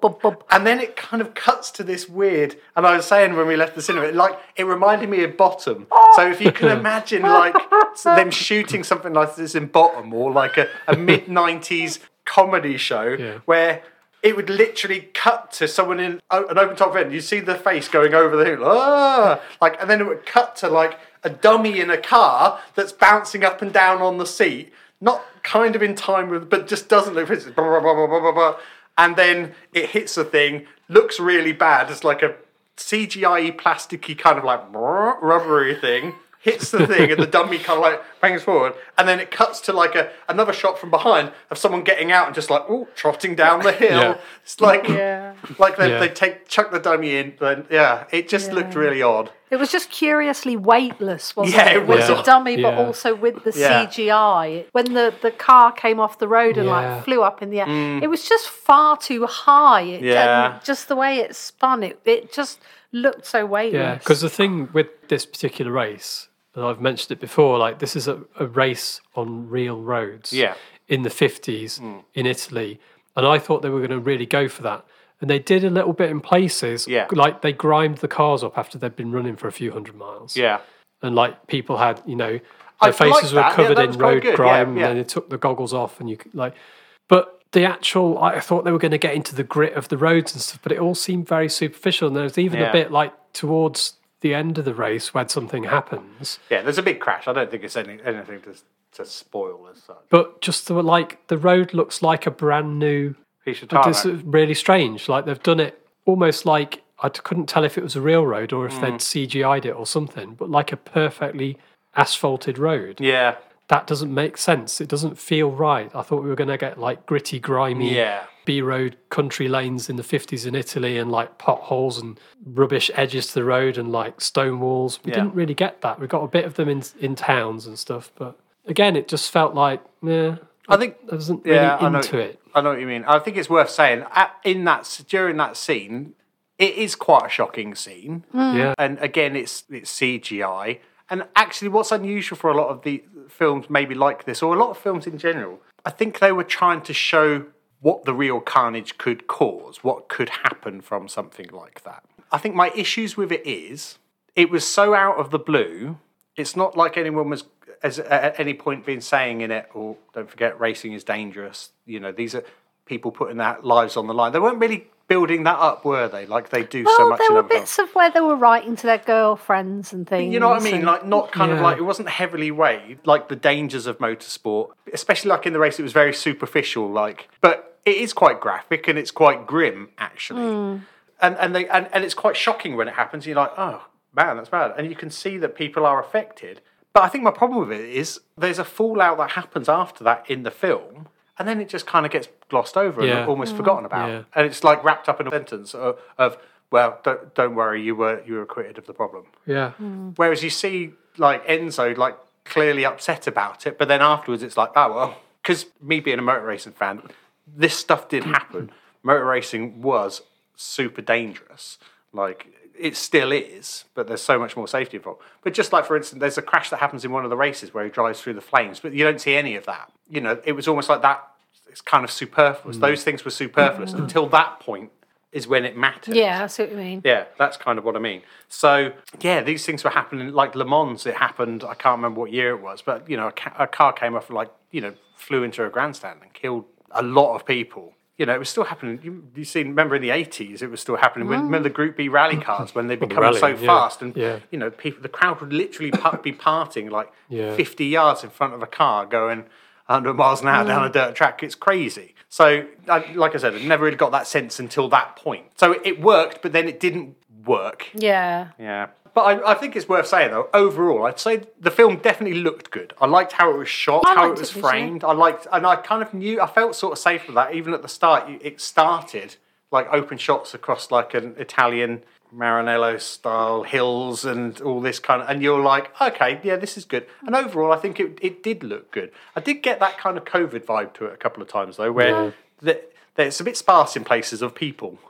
and then it kind of cuts to this weird, and I was saying when we left the cinema, it reminded me of Bottom. So if you can imagine like them shooting something like this in Bottom, or like a mid-90s comedy show where it would literally cut to someone in an open top event, you see the face going over the hill, and then it would cut to like a dummy in a car that's bouncing up and down on the seat, not kind of in time with, but just doesn't look. Blah, blah, blah, blah, blah, blah. And then it hits the thing, looks really bad. It's like a CGI plasticky kind of like rubbery thing. Hits the thing, and the dummy kind of like bangs forward, and then it cuts to like another shot from behind of someone getting out and just like trotting down the hill. Yeah. It's like they chuck the dummy in, but it just looked really odd. It was just curiously weightless, wasn't Yeah, it? it With was. the dummy, but Yeah. also with the Yeah. CGI. When the car came off the road and like flew up in the air, it was just far too high. And just the way it spun, it just looked so weightless. Yeah, because the thing with this particular race, and I've mentioned it before, like this is a race on real roads Yeah. in the 50s in Italy. And I thought they were going to really go for that. And they did a little bit in places. Yeah. Like they grimed the cars up after they'd been running for a few hundred miles. Yeah. And like people had, their I faces like were that. covered that in was quite road good. grime, Yeah. and then they took the goggles off, and you could but the actual, I thought they were going to get into the grit of the roads and stuff, but it all seemed very superficial. And there was even a bit like towards the end of the race when something happens. Yeah, there's a big crash. I don't think it's anything to spoil as such. But just the road looks like a brand new. Piece of It's tarmac. really strange. Like they've done it almost like I couldn't tell if it was a real road or if they'd CGI'd it or something, but like a perfectly asphalted road. Yeah. That doesn't make sense. It doesn't feel right. I thought we were going to get like gritty, grimy Yeah. B-road country lanes in the 50s in Italy and like potholes and rubbish edges to the road and like stone walls. We didn't really get that. We got a bit of them in towns and stuff, but again, it just felt like, I think I wasn't really into it. I know what you mean. I think it's worth saying during that scene, it is quite a shocking scene. Yeah. And again, it's CGI. And actually, what's unusual for a lot of the films, maybe like this, or a lot of films in general, I think they were trying to show what the real carnage could cause, what could happen from something like that. I think my issues with it was so out of the blue. It's not like anyone was at any point been saying in it, "Oh, don't forget, racing is dangerous." These are people putting their lives on the line. They weren't really building that up, were they? Like they do so much there in were other films. bits of where they were writing to their girlfriends and things. You know what I mean? and- Like not kind of Yeah. like it wasn't heavily weighed, like the dangers of motorsport, especially like in the race. It was very superficial, but it is quite graphic and it's quite grim actually, and it's quite shocking when it happens. You're like, oh man, that's bad, and you can see that people are affected. But I think my problem with it is there's a fallout that happens after that in the film. And then it just kind of gets glossed over Yeah. and almost forgotten about. Yeah. And it's like wrapped up in a sentence of well, don't worry, you were acquitted of the problem. Yeah. Whereas you see like Enzo like clearly upset about it, but then afterwards it's like, oh well, because me being a motor racing fan, this stuff did happen. Motor racing was super dangerous. Like it still is, but there's so much more safety involved. But just like, for instance, there's a crash that happens in one of the races where he drives through the flames, but you don't see any of that. It was almost like that. It's kind of superfluous. Those things were superfluous until that point is when it mattered. Yeah, I see what you mean. Yeah, that's kind of what I mean. So, yeah, these things were happening. Like Le Mans, it happened, I can't remember what year it was, but, a car came off and, flew into a grandstand and killed a lot of people. It was still happening. Remember in the 80s, it was still happening. Remember the Group B rally cars when they become so rallying, fast, and yeah. the crowd would literally be parting like Yeah. 50 yards in front of a car going 100 miles an hour down a dirt track. It's crazy. So, like I said, I never really got that sense until that point. So it worked, but then it didn't work. Yeah. Yeah. But I think it's worth saying, though, overall, I'd say the film definitely looked good. I liked how it was shot, I how it liked was it visually. framed. And I kind of knew, I felt sort of safe with that. Even at the start, it started like open shots across like an Italian Maranello-style hills and all this kind of, and you're like, okay, yeah, this is good. And overall, I think it did look good. I did get that kind of COVID vibe to it a couple of times, though, where it's a bit sparse in places of people.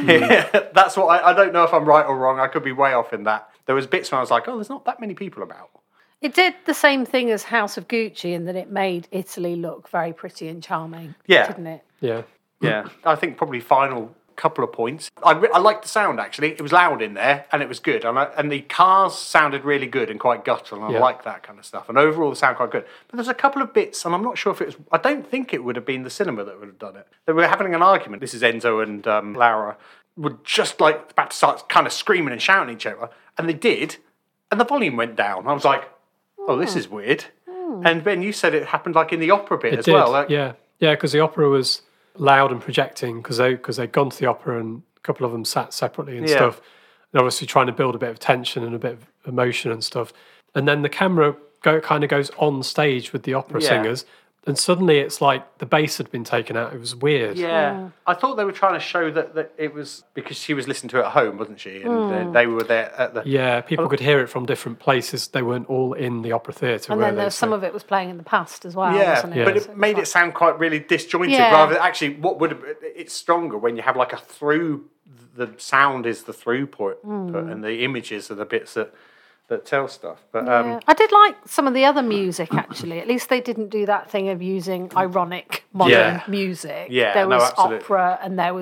That's what I don't know if I'm right or wrong. I could be way off in that. There was bits where I was like, oh, there's not that many people about. It did the same thing as House of Gucci in that it made Italy look very pretty and charming. Yeah. Didn't it? Yeah. Yeah, I think probably final couple of points. I liked the sound, actually. It was loud in there, and it was good. And the cars sounded really good and quite guttural, and I Yeah. like that kind of stuff. And overall, the sound quite good. But there's a couple of bits, and I'm not sure if it was... I don't think it would have been the cinema that would have done it. They were having an argument. This is Enzo and Laura. Were just like about to start kind of screaming and shouting at each other. And they did, and the volume went down. I was like, oh, this is weird. And Ben, you said it happened like in the opera bit as well. Like, yeah, because the opera was loud and projecting because they'd gone to the opera and a couple of them sat separately and Yeah. stuff, and obviously trying to build a bit of tension and a bit of emotion and stuff. And then the camera kind of goes on stage with the opera Yeah. singers, and suddenly it's like the bass had been taken out. It was weird. Yeah, I thought they were trying to show that it was because she was listening to it at home, wasn't she? And they were there at the... Yeah, people could hear it from different places. They weren't all in the opera theatre. And were then they? there's some So- of it was playing in the past as well, Yeah, wasn't it? but So it made was it sound quite really disjointed. Yeah. Rather, actually, what would have, it's stronger when you have like a through. The sound is the throughput, and the images are the bits that tell stuff. But Yeah. I did like some of the other music, actually. At least they didn't do that thing of using ironic modern Yeah. music. Yeah, there no, was absolutely. opera and there was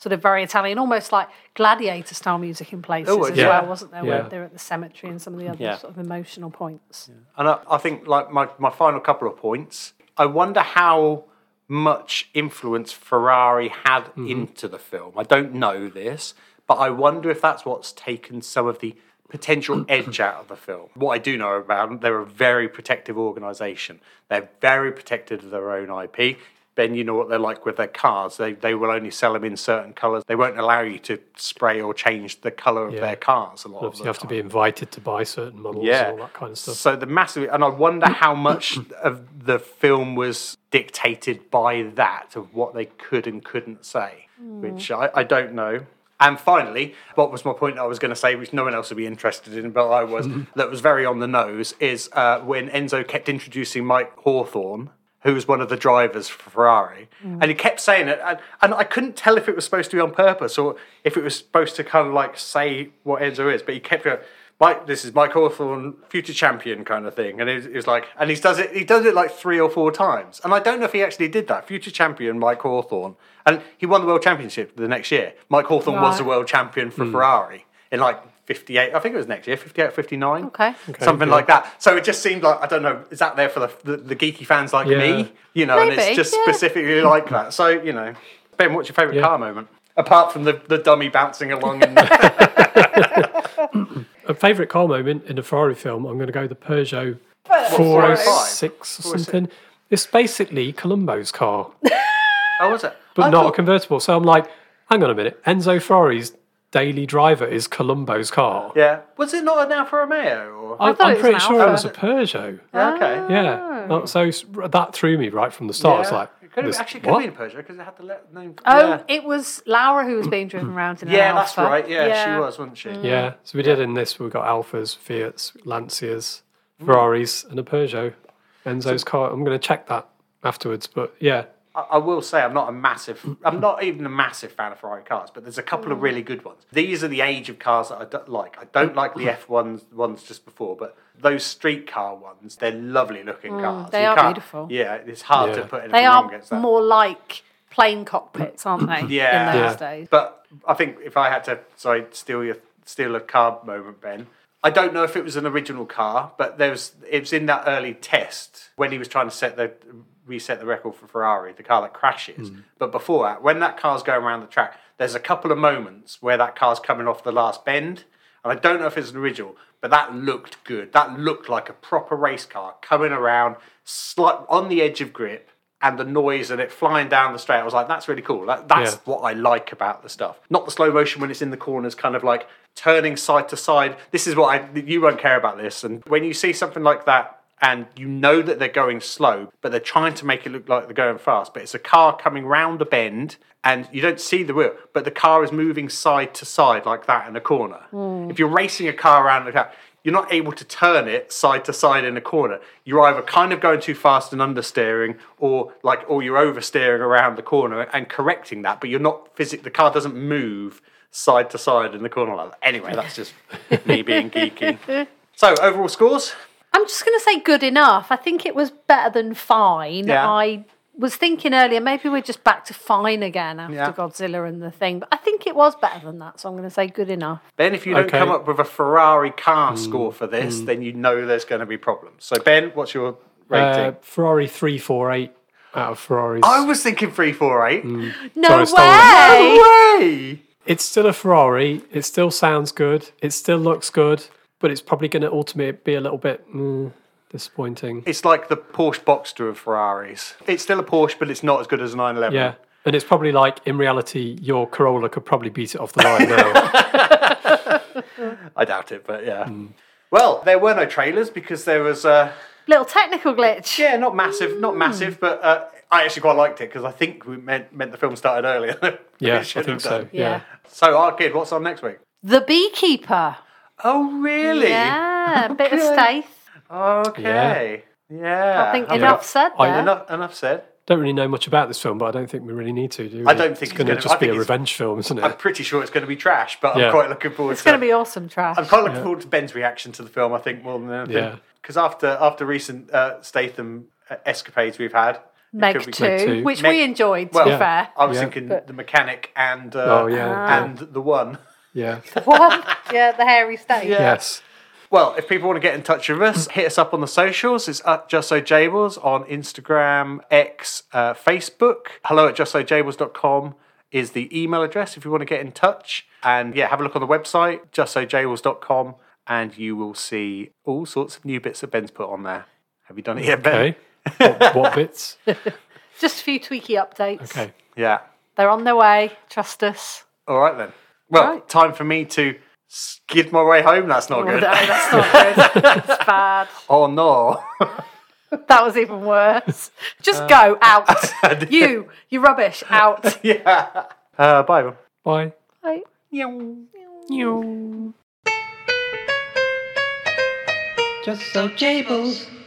sort of very Italian, almost like gladiator style music in places as yeah. well, wasn't there? Yeah. Where they're at the cemetery and some of the other Yeah. sort of emotional points. And I think, like, my final couple of points, I wonder how much influence Ferrari had into the film. I don't know this, but I wonder if that's what's taken some of the potential edge out of the film. What I do know about them, they're a very protective organisation. They're very protective of their own IP. Ben, you know what they're like with their cars. They will only sell them in certain colours. They won't allow you to spray or change the colour of their cars a lot of the You have to time. be invited to buy certain models and all that kind of stuff. So the massive, and I wonder how much of the film was dictated by that, of what they could and couldn't say, which I don't know. And finally, what was my point I was going to say, which no one else would be interested in, but I was, that was very on the nose, is when Enzo kept introducing Mike Hawthorne, who was one of the drivers for Ferrari, and he kept saying it, and I couldn't tell if it was supposed to be on purpose or if it was supposed to kind of like say what Enzo is, but he kept going, Mike, this is Mike Hawthorne, future champion kind of thing, and it was like, and he does it like 3 or 4 times, and I don't know if he actually did that. Future champion Mike Hawthorne, and he won the world championship the next year. Mike Hawthorne was the world champion for Ferrari in like 58, I think it was next year, 58, 59, Okay. something like that. So it just seemed like, I don't know, is that there for the geeky fans like me? You know, and Maybe, it's just yeah. specifically like that. So, you know, Ben, what's your favourite car moment? Apart from the dummy bouncing along in A favourite car moment in a Ferrari film, I'm going to go the Peugeot 406 or something. It's basically Columbo's car, Oh, was it? but I not a thought- convertible. So I'm like, hang on a minute, Enzo Ferrari's daily driver is Columbo's car. Yeah. Was it not an Alfa Romeo? Or? I thought I'm it was pretty an sure Alfa. it was a Peugeot. Okay. Yeah. So that threw me right from the start. It's like, it could have, this- actually could what? have been a Peugeot because it had the name. Oh, yeah. it was Laura who was being driven around in an Yeah, that's Alfa. right. Yeah, she was, wasn't she? Yeah, so we did in this. We've got Alphas, Fiats, Lancias, Ferraris, and a Peugeot. Enzo's car. I'm going to check that afterwards, but yeah, I will say I'm not even a massive fan of Ferrari cars, but there's a couple of really good ones. These are the age of cars that I don't like. I don't like the F1 ones just before, but those street car ones, they're lovely looking cars. they You are can't- beautiful. Yeah, it's hard to Yeah. put anything They wrong are against that. more like plane cockpits, aren't they? Yeah. In those Yeah. days. But I think if I had to, steal a car moment, Ben. I don't know if it was an original car, but it was in that early test when he was trying to reset the record for Ferrari, the car that crashes. But before that, when that car's going around the track, there's a couple of moments where that car's coming off the last bend, and I don't know if it's an original, but that looked good. That looked like a proper race car coming around, on the edge of grip, and the noise and it flying down the straight. I was like, that's really cool. That's what I like about the stuff. Not the slow motion when it's in the corners, kind of like turning side to side. This is what you won't care about this. And when you see something like that, and you know that they're going slow, but they're trying to make it look like they're going fast, but it's a car coming round a bend, and you don't see the wheel, but the car is moving side to side like that in a corner. If you're racing a car around the car, you're not able to turn it side to side in a corner. You're either kind of going too fast and understeering, or you're oversteering around the corner and correcting that, but you're not the car doesn't move side to side in the corner like that. Anyway, that's just me being geeky. So, overall scores? I'm just going to say good enough. I think it was better than fine. Yeah. I was thinking earlier, maybe we're just back to fine again after Godzilla and the thing. But I think it was better than that, so I'm going to say good enough. Ben, if you don't Okay. come up with a Ferrari car score for this, then you know there's going to be problems. So, Ben, what's your rating? Ferrari 348 out of Ferraris. I was thinking 348. No Sorry, I stole way! No way! It's still a Ferrari. It still sounds good. It still looks good, but it's probably going to ultimately be a little bit disappointing. It's like the Porsche Boxster of Ferraris. It's still a Porsche, but it's not as good as a 911. Yeah. And it's probably like, in reality, your Corolla could probably beat it off the line now. I doubt it, but yeah. Well, there were no trailers because there was... Little technical glitch. Yeah, not massive, but I actually quite liked it because I think we meant the film started earlier. than Yeah, it I should think have done. so. Yeah. So, Arkid, what's on next week? The Beekeeper. Oh, really? Yeah, a bit of Staith. Okay. Yeah. I think enough said there. Enough said. Don't really know much about this film, but I don't think we really need to, do we? I don't think it's going to it's just gonna- be I a think it's- revenge film, isn't it? I'm pretty sure it's going to be trash, but I'm Yeah. quite looking forward It's going to be awesome trash. I'm quite looking forward to Ben's reaction to the film, I think, more than anything. Yeah. Because after recent Statham escapades we've had, Meg could be 2, Meg 2. which Meg- we enjoyed, to well, be Yeah. fair. I was Yeah. thinking the mechanic and Oh, yeah. and the one. Yeah. What? Yeah, the hairy stain. Yes. Well, if people want to get in touch with us, hit us up on the socials. It's at Just So Jables on Instagram, X, Facebook. Hello at justsojables.com is the email address if you want to get in touch. And yeah, have a look on the website, justsojables.com, and you will see all sorts of new bits that Ben's put on there. Have you done it yet, Ben? Okay. What bits? Just a few tweaky updates. Okay. Yeah. They're on their way. Trust us. All right then. Well, Right. time for me to skid my way home. That's not Oh, good. no, that's not good. That's bad. Oh no. That was even worse. Just go out. You rubbish, out. Yeah. Bye everyone. Bye. Bye. Just so Jables.